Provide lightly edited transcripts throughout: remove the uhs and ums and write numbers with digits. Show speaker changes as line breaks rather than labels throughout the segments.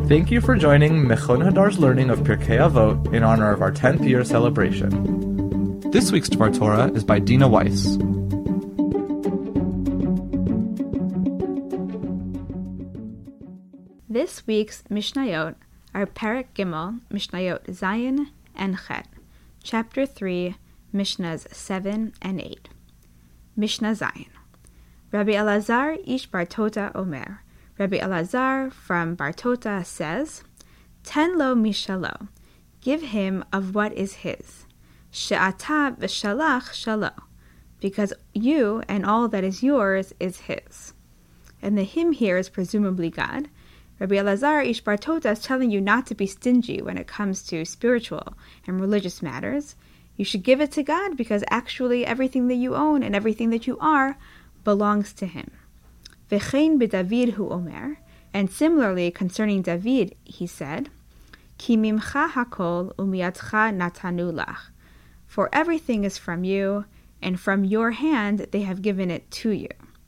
Thank you for joining Mechon Hadar's learning of Pirkei Avot in honor of our 10th year celebration. This week's Dvar Torah is by Dina Weiss.
This week's Mishnayot are Perek Gimel, Mishnayot Zayin and Chet, Chapter 3, Mishnahs 7 and 8. Mishnah Zayin. Rabbi Elazar ish Bartota Omer. Rabbi Elazar from Bartota says, Ten lo mishalo, give him of what is his. She'ata v'shalach shalo, because you and all that is yours is his. And the him here is presumably God. Rabbi Elazar ish Bartota is telling you not to be stingy when it comes to spiritual and religious matters. You should give it to God because actually everything that you own and everything that you are belongs to him. V'chein b'David hu omer, and similarly concerning David, he said, Ki mimcha hakol umiyadcha natanu lach, for everything is from you, and from your hand they have given it to you.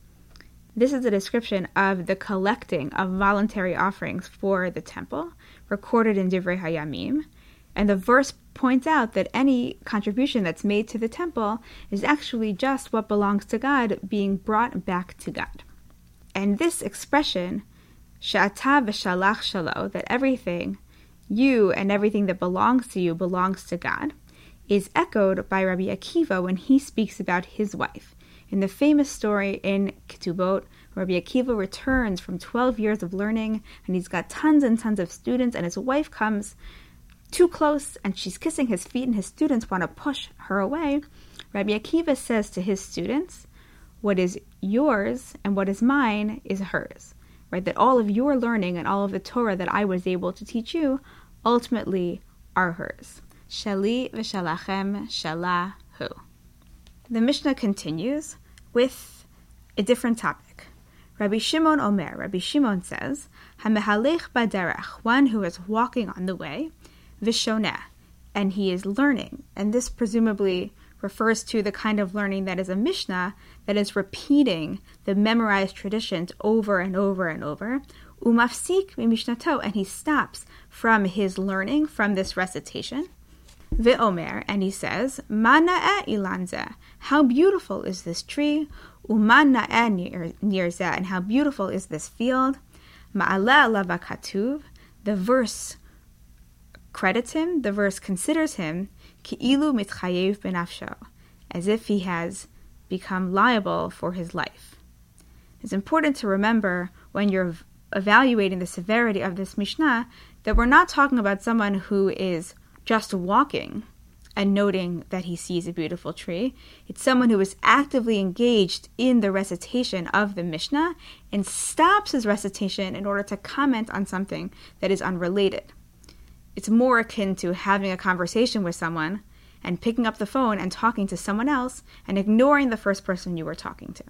This is a description of the collecting of voluntary offerings for the temple, recorded in Divrei Hayamim, and the verse points out that any contribution that's made to the temple is actually just what belongs to God being brought back to God. And this expression, She'ata v'shalach shalo, that everything, you and everything that belongs to you belongs to God, is echoed by Rabbi Akiva when he speaks about his wife. In the famous story in Ketubot, Rabbi Akiva returns from 12 years of learning, and he's got tons and tons of students, and his wife comes too close, and she's kissing his feet, and his students want to push her away. Rabbi Akiva says to his students, what is yours and what is mine is hers, right? That all of your learning and all of the Torah that I was able to teach you ultimately are hers. Shali v'shalachem shalahu. The Mishnah continues with a different topic. Rabbi Shimon Omer, Rabbi Shimon says, Hamehalech baderech, one who is walking on the way, v'shoneh, and he is learning, and this presumably refers to the kind of learning that is a Mishnah, that is repeating the memorized traditions over and over and over, umafsik mimishnato, and he stops from his learning, from this recitation, ve'omer, and he says, ma na'eh ilanzeh, how beautiful is this tree, u'ma na'eh nirzeh, and how beautiful is this field, ma'aleh alav katuv, the verse credits him, the verse considers him, ki'ilu mitchayev benafsho, as if he has become liable for his life. It's important to remember when you're evaluating the severity of this Mishnah that we're not talking about someone who is just walking and noting that he sees a beautiful tree. It's someone who is actively engaged in the recitation of the Mishnah and stops his recitation in order to comment on something that is unrelated. It's more akin to having a conversation with someone and picking up the phone and talking to someone else and ignoring the first person you were talking to.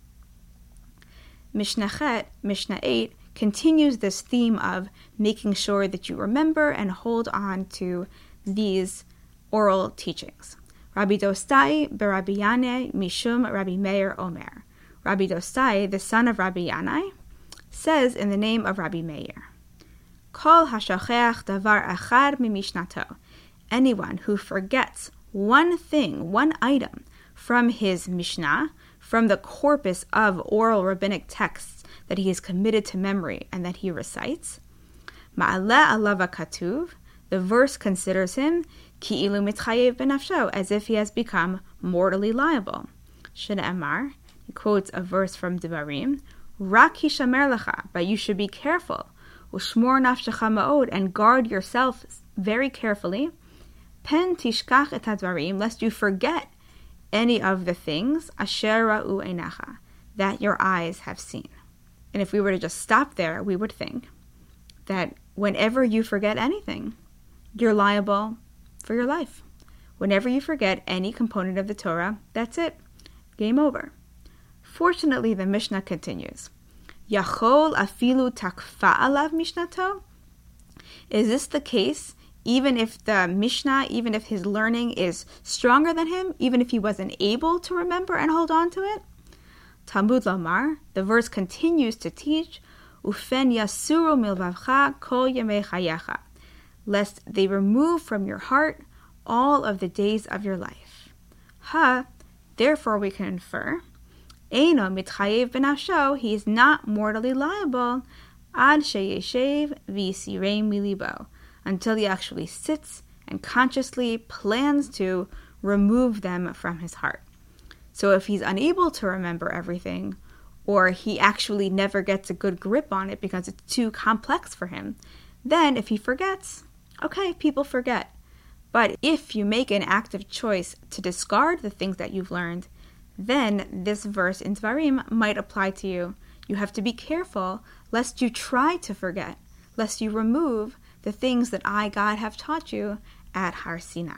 Mishnah Chet, Mishnah 8, continues this theme of making sure that you remember and hold on to these oral teachings. Rabbi Dostai beRabbi Yanai mishum Rabbi Meir Omer. Rabbi Dostai, the son of Rabbi Yanai, says in the name of Rabbi Meir, Kol hashacheach davar achad mimishnato. Anyone who forgets one thing, one item from his Mishnah, from the corpus of oral rabbinic texts that he is committed to memory and that he recites, ma'aleh alav katuv, the verse considers him ki'ilu mitchayev benafsho, as if he has become mortally liable. Shne'emar, he quotes a verse from Devarim, Rak hishamer lecha, but you should be careful. Ushmor nafshecha ma'od, and guard yourself very carefully. Pen tishkach et hadvarim, lest you forget any of the things asher ra'u einacha, that your eyes have seen. And if we were to just stop there, we would think that whenever you forget anything, you're liable for your life. Whenever you forget any component of the Torah, that's it. Game over. Fortunately, the Mishnah continues. Yachol afilu takfa alav mishnato? Is this the case even if the Mishnah, even if his learning is stronger than him, even if he wasn't able to remember and hold on to it? Talmud Lomar, the verse continues to teach, Ufen yasuru milvavcha kol yemei chayecha, lest they remove from your heart all of the days of your life. Therefore we can infer, Eino mitchayev benafsho, he is not mortally liable, ad sheyeshev v'yisirei milibo, until he actually sits and consciously plans to remove them from his heart. So if he's unable to remember everything, or he actually never gets a good grip on it because it's too complex for him, then if he forgets, okay, people forget. But if you make an active choice to discard the things that you've learned, then this verse in Dvarim might apply to you. You have to be careful lest you try to forget, lest you remove the things that I, God, have taught you at Har Sinai.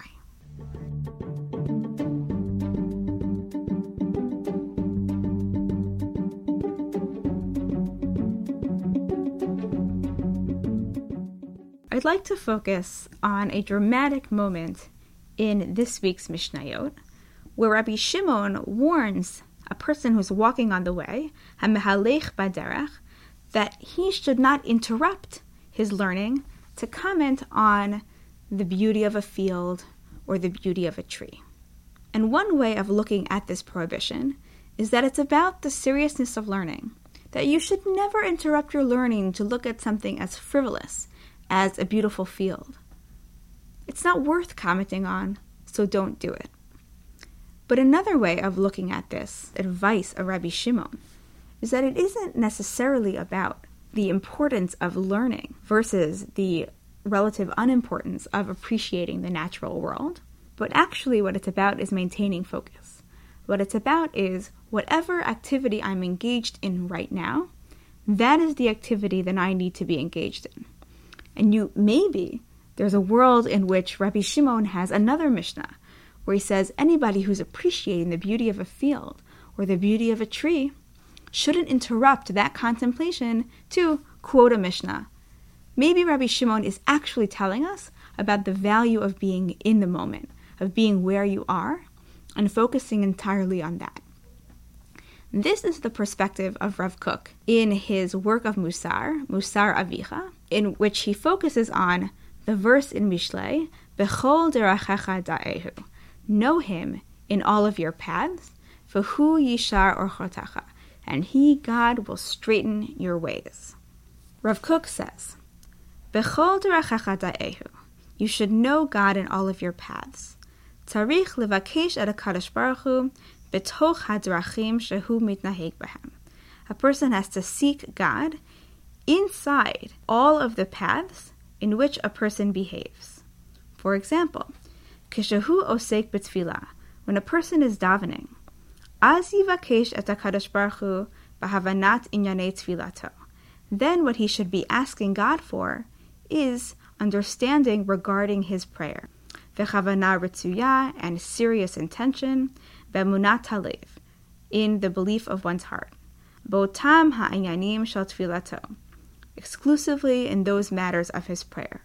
I'd like to focus on a dramatic moment in this week's Mishnayot, where Rabbi Shimon warns a person who's walking on the way, HaMehalech Baderech, that he should not interrupt his learning to comment on the beauty of a field or the beauty of a tree. And one way of looking at this prohibition is that it's about the seriousness of learning, that you should never interrupt your learning to look at something as frivolous as a beautiful field. It's not worth commenting on, so don't do it. But another way of looking at this advice of Rabbi Shimon is that it isn't necessarily about the importance of learning versus the relative unimportance of appreciating the natural world, but actually what it's about is maintaining focus. What it's about is whatever activity I'm engaged in right now, that is the activity that I need to be engaged in. And maybe there's a world in which Rabbi Shimon has another Mishnah where he says anybody who's appreciating the beauty of a field or the beauty of a tree shouldn't interrupt that contemplation to quote a Mishnah. Maybe Rabbi Shimon is actually telling us about the value of being in the moment, of being where you are, and focusing entirely on that. This is the perspective of Rav Kook in his work of Musar Avicha, in which he focuses on the verse in Mishlei, Bechol derachecha da'ehu, know him in all of your paths, v'hu yishar orchotecha, and he, God, will straighten your ways. Rav Kook says, Bechol derachecha da'ehu, you should know God in all of your paths. Tzarich levakesh et HaKadosh Baruch Hu b'toch hadrachim shehu mitnaheg b'hem. A person has to seek God inside all of the paths in which a person behaves. For example, kishehu osek b'tfilah, when a person is davening, az yivakesh et HaKadosh Baruch Hu b'havanat inyanei tfilato. Then what he should be asking God for is understanding regarding his prayer. V'chavana ritzuya, and serious intention, be'emunat halev, in the belief of one's heart. Bo'tam ha'inyanim shel tfilato, exclusively in those matters of his prayer.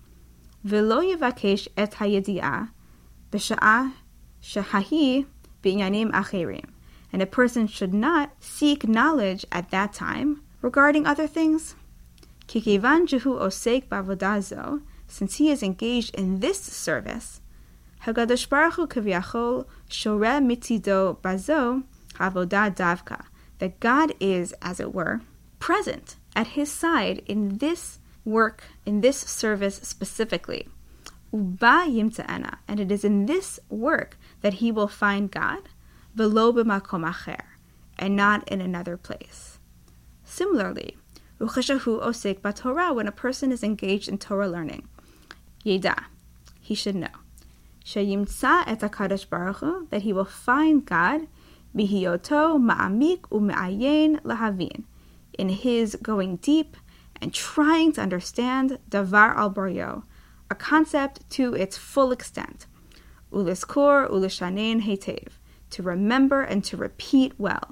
V'lo yivakesh et hayedi'ah b'sha'ah shehahi b'inyanim acherim, and a person should not seek knowledge at that time regarding other things. Kikivan jehu osek b'avodah zo, since he is engaged in this service, Hakadosh Baruch Hu kaviyachol shoreh mitzido bazo havodah davka, that God is, as it were, present at his side in this work, in this service specifically. Uba yimta'ena, and it is in this work that he will find God, velo b'makom acher, and not in another place. Similarly, ucheshahu osek b'Torah, when a person is engaged in Torah learning, yeda, he should know, sheyimtza et HaKadosh Baruch Hu, that he will find God, bihiyoto ma'amik u'me'ayin lahavin, in his going deep and trying to understand davar al boryo, a concept to its full extent, uliskor ulishanein hetev, to remember and to repeat well,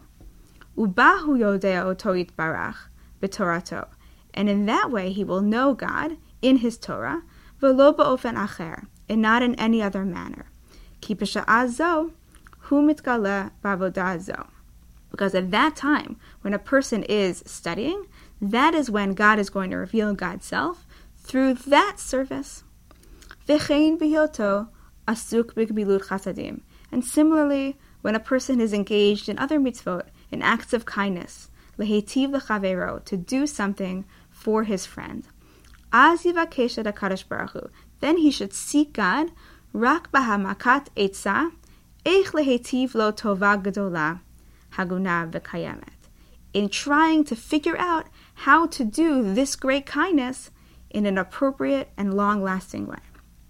ubahu yodeo toit barach b'torato, and in that way he will know God in his Torah, v'lo ba'ofen acher, and not in any other manner. Ki b'sha'ah zo hu mitgaleh b'avodah zo, because at that time, when a person is studying, That is when God is going to reveal God's self through that service. V'chein b'hiyoto asuk b'gmilut chasadim. And similarly, when a person is engaged in other mitzvot, in acts of kindness, lehetiv l'chavero, to do something for his friend, az yivakesh et HaKadosh Baruch Hu, then he should seek God, rak bahamakat etza, eich lehetiv lo tova gedola, haguna v'kayemet, in trying to figure out how to do this great kindness in an appropriate and long-lasting way.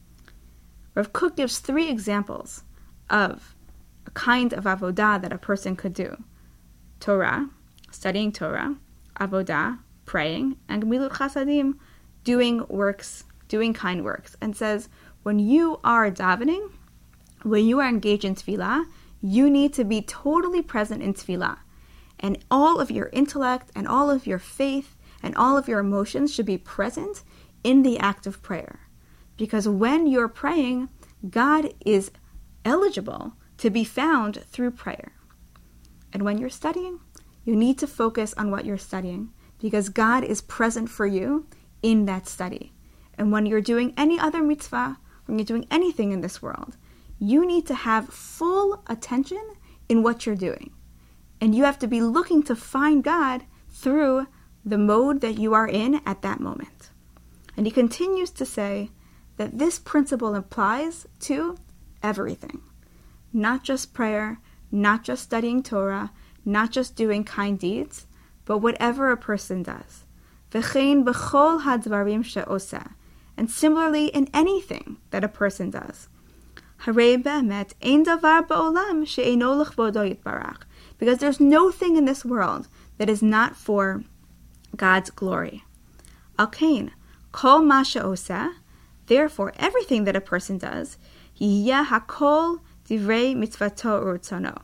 Rav Kook gives 3 examples of a kind of avodah that a person could do. Torah, studying Torah, avodah, praying, and gemilut chasadim, doing works, doing kind works, and says, when you are davening, when you are engaged in tefillah, you need to be totally present in tefillah. And all of your intellect and all of your faith and all of your emotions should be present in the act of prayer. Because when you're praying, God is eligible to be found through prayer. And when you're studying, you need to focus on what you're studying, because God is present for you in that study. And when you're doing any other mitzvah, when you're doing anything in this world, you need to have full attention in what you're doing. And you have to be looking to find God through the mode that you are in at that moment. And he continues to say that this principle applies to everything. Not just prayer, not just studying Torah, not just doing kind deeds, but whatever a person does. V'chein b'chol hadvarim she'oseh. And similarly in anything that a person does. Harei be'emet ein davar ba'olam she'eino l'chvodo yitbarach. Because there's no thing in this world that is not for God's glory. Al kain, kol ma she'oseh, therefore everything that a person does, yihya hakol divrei mitzvato urtzono.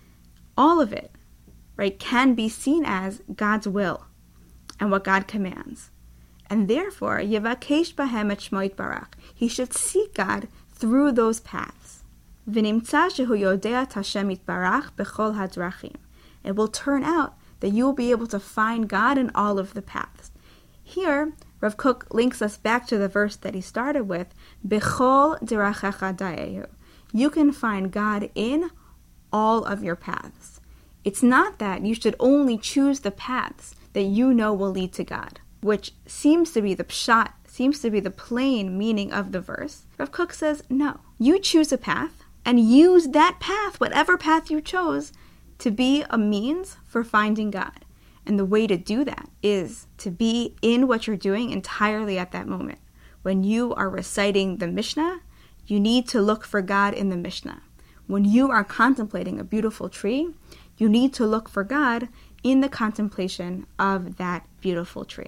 All of it, right, can be seen as God's will and what God commands. And therefore, yevakesh bahem et shmo yitbarach. He should seek God through those paths. V'nimtza shehu yodea et Hashem yitbarach bechol hadrachim. It will turn out that you will be able to find God in all of the paths. Here, Rav Kook links us back to the verse that he started with, bechol derachecha dayehu. You can find God in all of your paths. It's not that you should only choose the paths that you know will lead to God, which seems to be the pshat, seems to be the plain meaning of the verse. Rav Kook says, no. You choose a path and use that path, whatever path you chose, to be a means for finding God. And the way to do that is to be in what you're doing entirely at that moment. When you are reciting the Mishnah, you need to look for God in the Mishnah. When you are contemplating a beautiful tree, you need to look for God in the contemplation of that beautiful tree.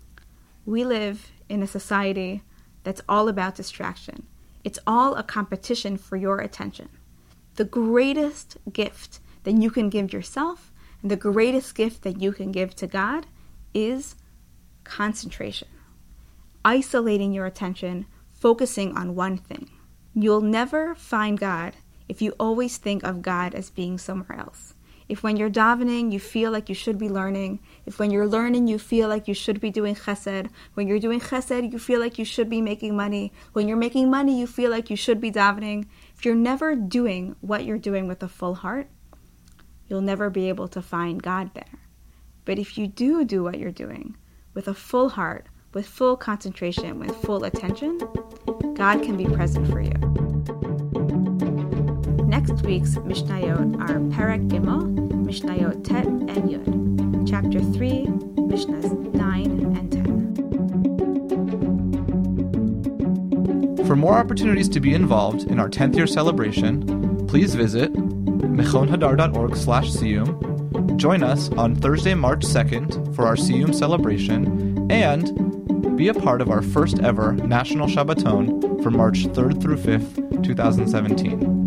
We live in a society that's all about distraction. It's all a competition for your attention. The greatest gift that you can give yourself and the greatest gift that you can give to God is concentration. Isolating your attention, focusing on one thing. You'll never find God if you always think of God as being somewhere else. If when you're davening, you feel like you should be learning. If when you're learning, you feel like you should be doing chesed. When you're doing chesed, you feel like you should be making money. When you're making money, you feel like you should be davening. If you're never doing what you're doing with a full heart, you'll never be able to find God there. But if you do what you're doing with a full heart, with full concentration, with full attention, God can be present for you. Next week's Mishnayot are Perek Gimel, Mishnayot Tet and Yud, Chapter 3, Mishnahs 9 and 10.
For more opportunities to be involved in our 10th year celebration, please visit mechonhadar.org/siyum, join us on Thursday, March 2nd for our Siyum celebration, and be a part of our first ever National Shabbaton for March 3rd through 5th, 2017.